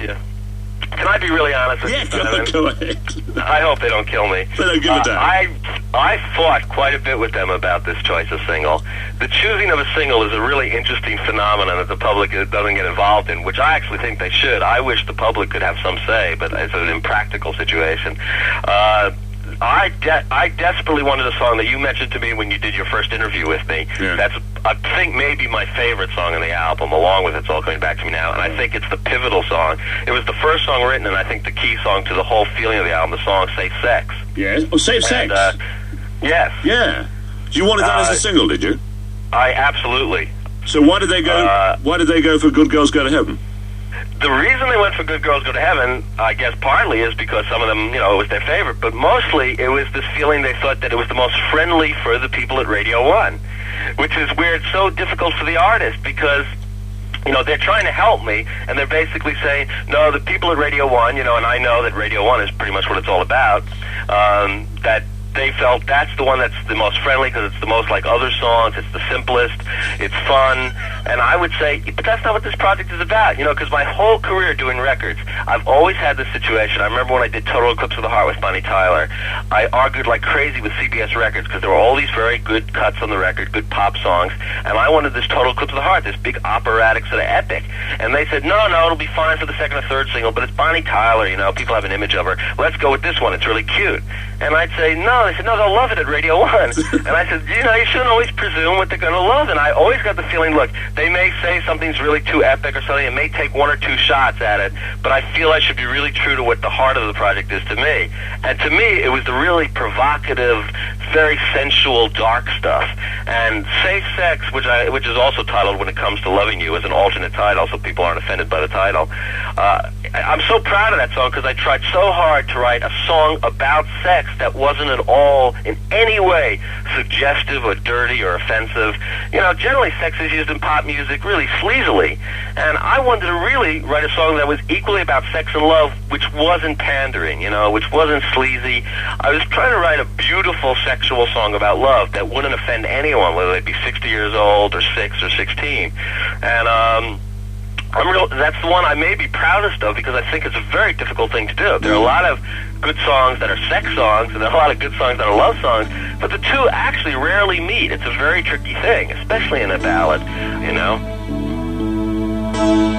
you. Can I be really honest with you? Go ahead. I hope they don't kill me. They don't give a damn. I fought quite a bit with them about this choice of single. The choosing of a single is a really interesting phenomenon that the public doesn't get involved in, which I actually think they should. I wish the public could have some say, but it's an impractical situation. I desperately wanted a song that you mentioned to me when you did your first interview with me. Yeah. That's, I think, maybe my favorite song on the album, along with It's All Coming Back to Me Now, and I think it's the pivotal song. It was the first song written, and I think the key song to the whole feeling of the album, the song Safe Sex. Yes. Oh, Safe Sex. Yes. Yeah. You wanted that as a single, did you? I absolutely. So why did they go? Why did they go for Good Girls Go to Heaven? The reason they went for Good Girls Go to Heaven, I guess partly is because some of them, it was their favorite, but mostly it was this feeling they thought that it was the most friendly for the people at Radio 1, which is where it's so difficult for the artist because, they're trying to help me, and they're basically saying, no, the people at Radio 1, and I know that Radio 1 is pretty much what it's all about, that they felt that's the one that's the most friendly because it's the most like other songs, it's the simplest, it's fun, and I would say, but that's not what this project is about, because my whole career doing records, I've always had this situation. I remember when I did Total Eclipse of the Heart with Bonnie Tyler, I argued like crazy with CBS Records because there were all these very good cuts on the record, good pop songs, and I wanted this Total Eclipse of the Heart, this big operatic sort of epic, and they said, no, it'll be fine for the second or third single, but it's Bonnie Tyler, people have an image of her, let's go with this one, it's really cute. And I'd say, no. They said, no, they'll love it at Radio 1. And I said, you shouldn't always presume what they're going to love. And I always got the feeling, look, they may say something's really too epic or something. It may take one or two shots at it, but I feel I should be really true to what the heart of the project is to me. And to me, it was the really provocative, very sensual, dark stuff. And Safe Sex, which is also titled When It Comes to Loving You, as an alternate title, so people aren't offended by the title. I'm so proud of that song because I tried so hard to write a song about sex that wasn't at all in any way suggestive or dirty or offensive. Generally sex is used in pop music really sleazily, and I wanted to really write a song that was equally about sex and love, which wasn't pandering, which wasn't sleazy. I was trying to write a beautiful sexual song about love that wouldn't offend anyone, whether they'd be 60 years old or 6 or 16. And that's the one I may be proudest of because I think it's a very difficult thing to do. There are a lot of good songs that are sex songs, and there are a lot of good songs that are love songs, but the two actually rarely meet. It's a very tricky thing, especially in a ballad,